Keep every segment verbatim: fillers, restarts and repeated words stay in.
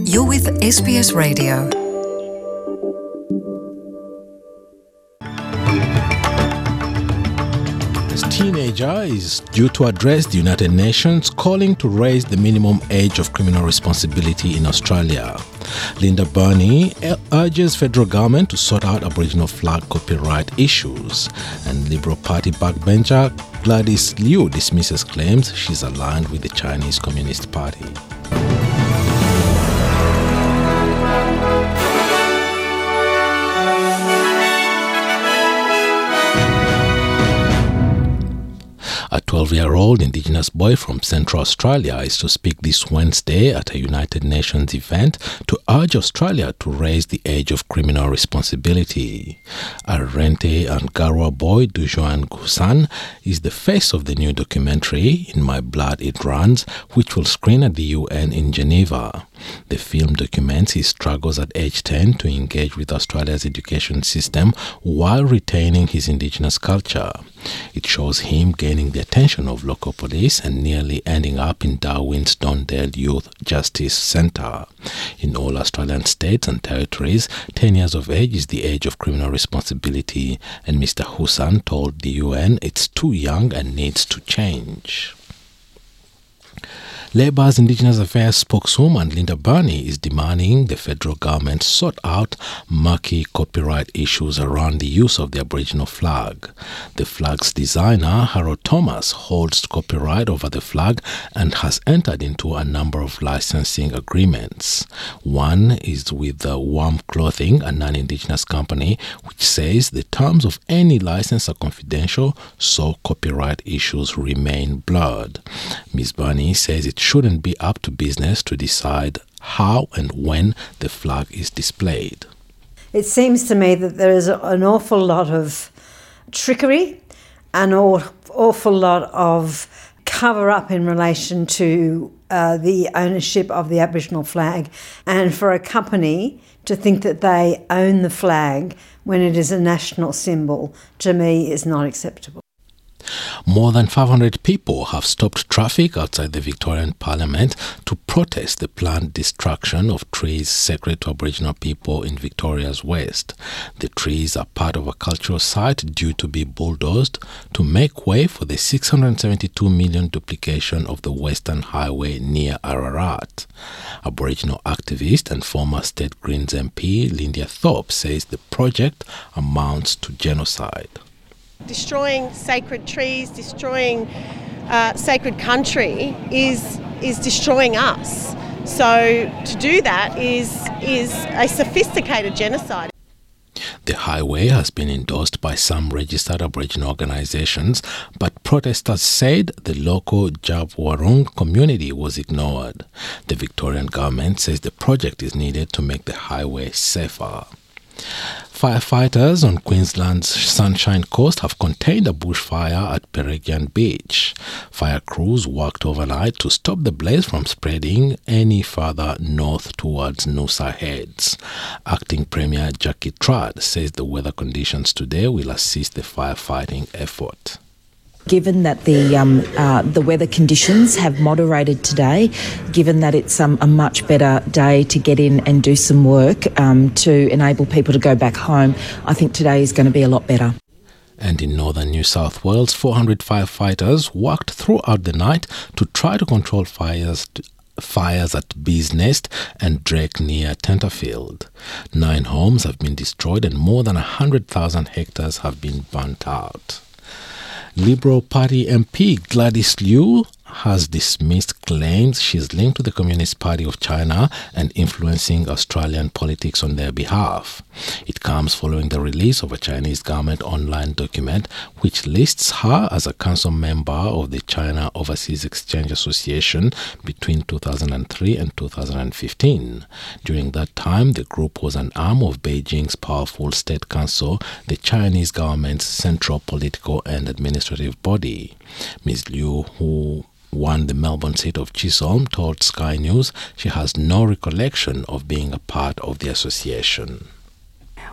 You're with S B S Radio. This teenager is due to address the United Nations calling to raise the minimum age of criminal responsibility in Australia. Linda Burney urges federal government to sort out Aboriginal flag copyright issues, and Liberal Party backbencher Gladys Liu dismisses claims she's aligned with the Chinese Communist Party. A twelve-year-old Indigenous boy from Central Australia is to speak this Wednesday at a United Nations event to urge Australia to raise the age of criminal responsibility. Arrente Angarwa boy Dujuan Gusan is the face of the new documentary, In My Blood It Runs, which will screen at the U N in Geneva. The film documents his struggles at age ten to engage with Australia's education system while retaining his Indigenous culture. It shows him gaining the attention of local police and nearly ending up in Darwin's Dondale Youth Justice Centre. In all Australian states and territories, ten years of age is the age of criminal responsibility, and Mister Hussan told the U N it's too young and needs to change. Labor's Indigenous Affairs spokeswoman Linda Burney is demanding the federal government sort out murky copyright issues around the use of the Aboriginal flag. The flag's designer, Harold Thomas, holds copyright over the flag and has entered into a number of licensing agreements. One is with the Warm Clothing, a non-Indigenous company, which says the terms of any license are confidential, so copyright issues remain blurred. Miz Burney says it shouldn't be up to business to decide how and when the flag is displayed. It seems to me that there is an awful lot of trickery, an awful lot of cover-up in relation to uh, the ownership of the Aboriginal flag, and for a company to think that they own the flag when it is a national symbol, to me, is not acceptable. More than five hundred people have stopped traffic outside the Victorian Parliament to protest the planned destruction of trees sacred to Aboriginal people in Victoria's West. The trees are part of a cultural site due to be bulldozed to make way for the six hundred seventy-two million duplication of the Western Highway near Ararat. Aboriginal activist and former State Greens M P Lindia Thorpe says the project amounts to genocide. Destroying sacred trees, destroying uh, sacred country is is destroying us. So to do that is is a sophisticated genocide. The highway has been endorsed by some registered Aboriginal organisations, but protesters said the local Jabwarung community was ignored. The Victorian government says the project is needed to make the highway safer. Firefighters on Queensland's Sunshine Coast have contained a bushfire at Peregian Beach. Fire crews worked overnight to stop the blaze from spreading any further north towards Noosa Heads. Acting Premier Jackie Trad says the weather conditions today will assist the firefighting effort. Given that the um, uh, the weather conditions have moderated today, given that it's um, a much better day to get in and do some work um, to enable people to go back home, I think today is going to be a lot better. And in northern New South Wales, four hundred firefighters worked throughout the night to try to control fires to fires at Bees Nest and Drake near Tenterfield. Nine homes have been destroyed and more than one hundred thousand hectares have been burnt out. Liberal Party M P Gladys Liu has dismissed claims she's linked to the Communist Party of China and influencing Australian politics on their behalf. It comes following the release of a Chinese government online document which lists her as a council member of the China Overseas Exchange Association between two thousand three and two thousand fifteen. During that time, the group was an arm of Beijing's powerful State Council, the Chinese government's central political and administrative body. Miz Liu, who won the Melbourne seat of Chisholm, told Sky News she has no recollection of being a part of the association.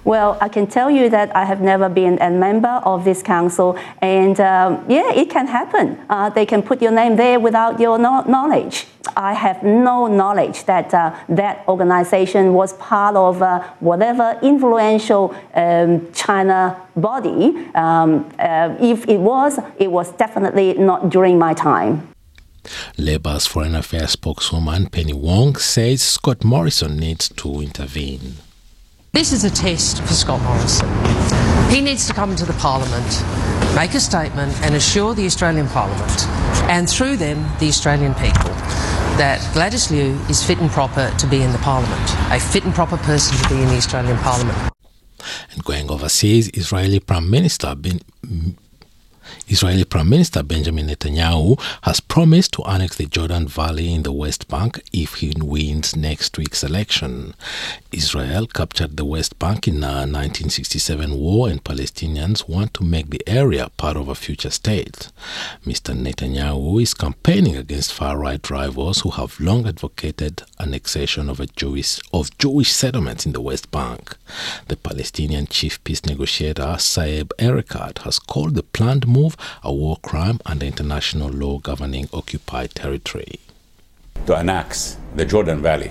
Well, I can tell you that I have never been a member of this council, and um, yeah, it can happen. Uh, they can put your name there without your no- knowledge. I have no knowledge that uh, that organization was part of uh, whatever influential um, China body. Um, uh, if it was, it was definitely not during my time. Labour's Foreign Affairs spokeswoman Penny Wong says Scott Morrison needs to intervene. This is a test for Scott Morrison. He needs to come into the Parliament, make a statement and assure the Australian Parliament, and through them the Australian people, that Gladys Liu is fit and proper to be in the Parliament, a fit and proper person to be in the Australian Parliament. And going overseas, Israeli Prime Minister Ben... Israeli Prime Minister Benjamin Netanyahu has promised to annex the Jordan Valley in the West Bank if he wins next week's election. Israel captured the West Bank in the nineteen sixty-seven war, and Palestinians want to make the area part of a future state. Mister Netanyahu is campaigning against far-right rivals who have long advocated annexation of a Jewish of Jewish settlements in the West Bank. The Palestinian chief peace negotiator Saeb Erekat has called the planned move a war crime under international law governing occupied territory. To annex the Jordan Valley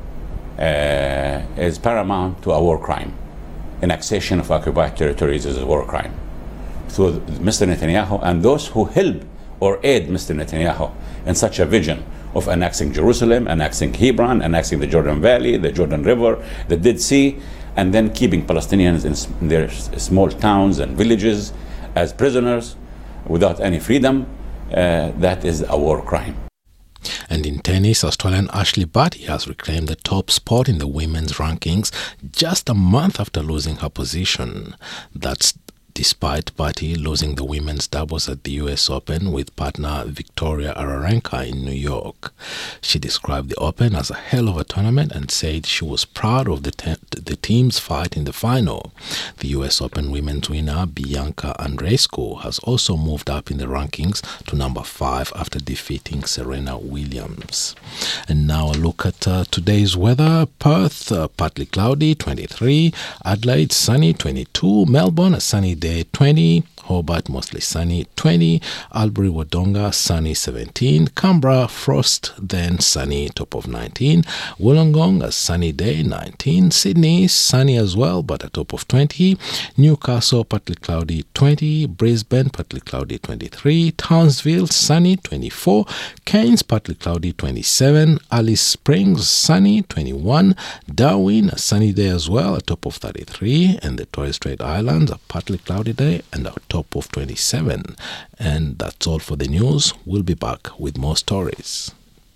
uh, is paramount to a war crime. Annexation of occupied territories is a war crime. So Mister Netanyahu and those who help or aid Mister Netanyahu in such a vision of annexing Jerusalem, annexing Hebron, annexing the Jordan Valley, the Jordan River, the Dead Sea, and then keeping Palestinians in their small towns and villages as prisoners without any freedom, uh, that is a war crime. And in tennis, Australian Ashley Barty has reclaimed the top spot in the women's rankings just a month after losing her position. That's despite Barty losing the women's doubles at the U S Open with partner Victoria Azarenka in New York. She described the Open as a hell of a tournament and said she was proud of the, te- the team's fight in the final. The U S Open women's winner Bianca Andreescu has also moved up in the rankings to number five after defeating Serena Williams. And now a look at uh, today's weather. Perth, uh, partly cloudy, twenty-three. Adelaide, sunny, twenty-two. Melbourne, a sunny day, twenty. Hobart, mostly sunny, twenty. Albury Wodonga, sunny, seventeen. Canberra, frost, then sunny, top of nineteen. Wollongong, a sunny day, nineteen. Sydney, sunny as well, but a top of twenty. Newcastle, partly cloudy, twenty. Brisbane, partly cloudy, twenty-three. Townsville, sunny, twenty-four. Cairns, partly cloudy, twenty-seven. Alice Springs, sunny, twenty-one. Darwin, a sunny day as well, a top of thirty-three. And the Torres Strait Islands, a partly cloudy day and a top of twenty-seven. And that's all for the news. We'll be back with more stories.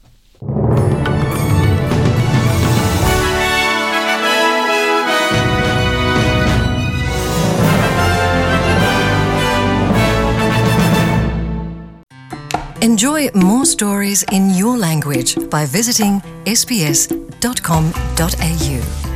Enjoy more stories in your language by visiting s b s dot com dot a u.